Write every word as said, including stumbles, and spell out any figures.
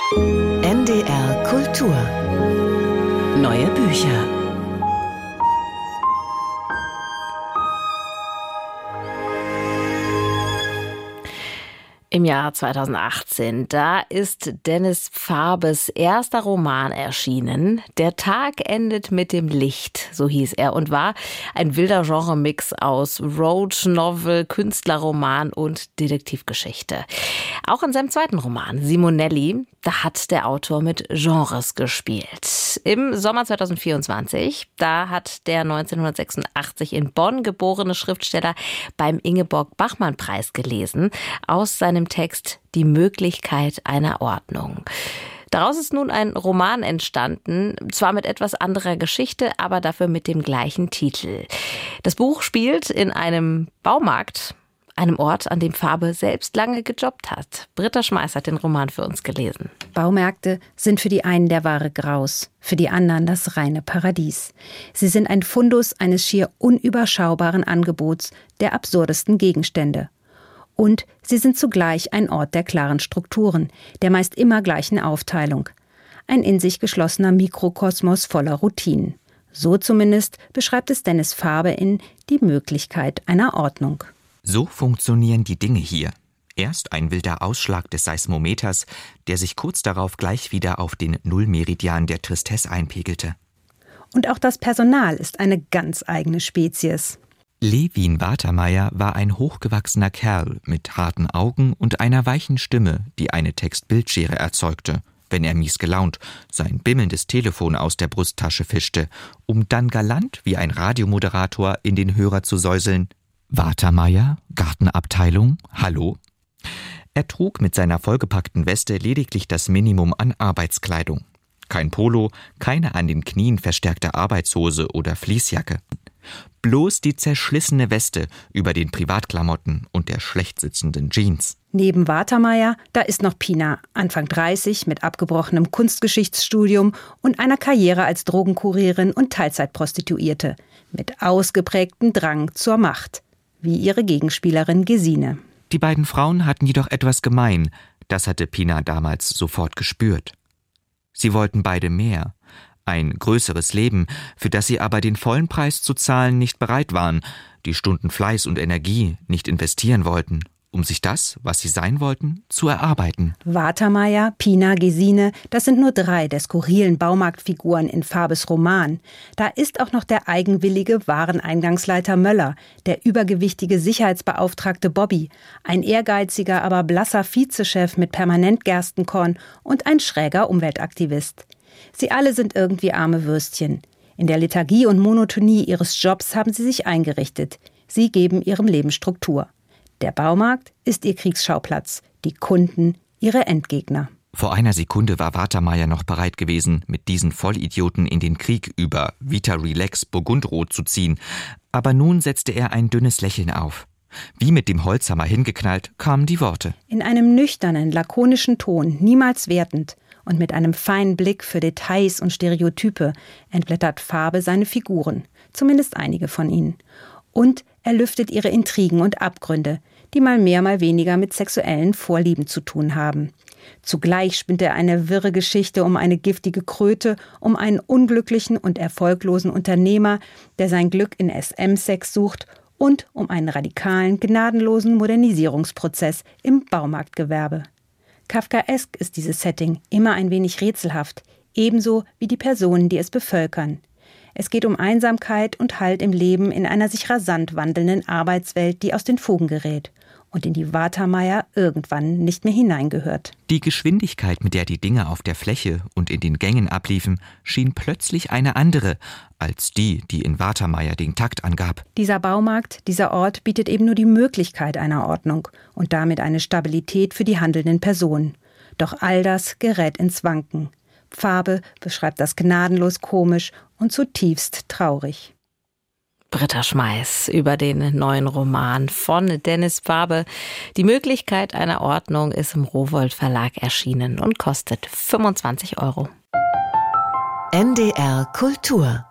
N D R Kultur. Neue Bücher. Im Jahr zweitausendachtzehn, da ist Dennis Farbes erster Roman erschienen. Der Tag endet mit dem Licht, so hieß er, und war ein wilder Genremix aus Road Novel, Künstlerroman und Detektivgeschichte. Auch in seinem zweiten Roman, Simonelli, da hat der Autor mit Genres gespielt. Im Sommer zweitausendvierundzwanzig, da hat der neunzehnhundertsechsundachtzig in Bonn geborene Schriftsteller beim Ingeborg-Bachmann-Preis gelesen, aus seinem Text Die Möglichkeit einer Ordnung. Daraus ist nun ein Roman entstanden, zwar mit etwas anderer Geschichte, aber dafür mit dem gleichen Titel. Das Buch spielt in einem Baumarkt, einem Ort, an dem Farbe selbst lange gejobbt hat. Britta Schmeiß hat den Roman für uns gelesen. Baumärkte sind für die einen der wahre Graus, für die anderen das reine Paradies. Sie sind ein Fundus eines schier unüberschaubaren Angebots der absurdesten Gegenstände. Und sie sind zugleich ein Ort der klaren Strukturen, der meist immer gleichen Aufteilung. Ein in sich geschlossener Mikrokosmos voller Routinen. So zumindest beschreibt es Dennis Farbe in Die Möglichkeit einer Ordnung. So funktionieren die Dinge hier. Erst ein wilder Ausschlag des Seismometers, der sich kurz darauf gleich wieder auf den Nullmeridian der Tristesse einpegelte. Und auch das Personal ist eine ganz eigene Spezies. Levin Watermeier war ein hochgewachsener Kerl mit harten Augen und einer weichen Stimme, die eine Textbildschere erzeugte, wenn er mies gelaunt sein bimmelndes Telefon aus der Brusttasche fischte, um dann galant wie ein Radiomoderator in den Hörer zu säuseln: Watermeier, Gartenabteilung, hallo? Er trug mit seiner vollgepackten Weste lediglich das Minimum an Arbeitskleidung. Kein Polo, keine an den Knien verstärkte Arbeitshose oder Fließjacke. Bloß die zerschlissene Weste über den Privatklamotten und der schlecht sitzenden Jeans. Neben Watermeier, da ist noch Pina, Anfang dreißig, mit abgebrochenem Kunstgeschichtsstudium und einer Karriere als Drogenkurierin und Teilzeitprostituierte, mit ausgeprägtem Drang zur Macht, wie ihre Gegenspielerin Gesine. Die beiden Frauen hatten jedoch etwas gemein, das hatte Pina damals sofort gespürt. Sie wollten beide mehr. Ein größeres Leben, für das sie aber den vollen Preis zu zahlen nicht bereit waren, die Stunden Fleiß und Energie nicht investieren wollten, um sich das, was sie sein wollten, zu erarbeiten. Watermeier, Pina, Gesine, das sind nur drei der skurrilen Baumarktfiguren in Farbes Roman. Da ist auch noch der eigenwillige Wareneingangsleiter Möller, der übergewichtige Sicherheitsbeauftragte Bobby, ein ehrgeiziger, aber blasser Vizechef mit permanent Gerstenkorn und ein schräger Umweltaktivist. Sie alle sind irgendwie arme Würstchen. In der Lethargie und Monotonie ihres Jobs haben sie sich eingerichtet. Sie geben ihrem Leben Struktur. Der Baumarkt ist ihr Kriegsschauplatz, die Kunden ihre Endgegner. Vor einer Sekunde war Watermeier noch bereit gewesen, mit diesen Vollidioten in den Krieg über Vita Relax Burgundrot zu ziehen. Aber nun setzte er ein dünnes Lächeln auf. Wie mit dem Holzhammer hingeknallt, kamen die Worte. In einem nüchternen, lakonischen Ton, niemals wertend und mit einem feinen Blick für Details und Stereotype entblättert Farbe seine Figuren, zumindest einige von ihnen. Und er lüftet ihre Intrigen und Abgründe, die mal mehr, mal weniger mit sexuellen Vorlieben zu tun haben. Zugleich spinnt er eine wirre Geschichte um eine giftige Kröte, um einen unglücklichen und erfolglosen Unternehmer, der sein Glück in S M-Sex sucht, und um einen radikalen, gnadenlosen Modernisierungsprozess im Baumarktgewerbe. Kafkaesk ist dieses Setting, immer ein wenig rätselhaft, ebenso wie die Personen, die es bevölkern. Es geht um Einsamkeit und Halt im Leben in einer sich rasant wandelnden Arbeitswelt, die aus den Fugen gerät und in die Watermeier irgendwann nicht mehr hineingehört. Die Geschwindigkeit, mit der die Dinge auf der Fläche und in den Gängen abliefen, schien plötzlich eine andere als die, die in Watermeier den Takt angab. Dieser Baumarkt, dieser Ort bietet eben nur die Möglichkeit einer Ordnung und damit eine Stabilität für die handelnden Personen. Doch all das gerät ins Wanken. Farbe beschreibt das gnadenlos komisch und zutiefst traurig. Britta Schmeiß über den neuen Roman von Dennis Farbe. Die Möglichkeit einer Ordnung ist im Rowohlt Verlag erschienen und kostet fünfundzwanzig Euro. N D R Kultur